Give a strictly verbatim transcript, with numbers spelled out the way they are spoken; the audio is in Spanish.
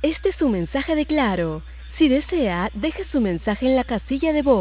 Este es su mensaje de Claro. Si desea, deje su mensaje en la casilla de voz.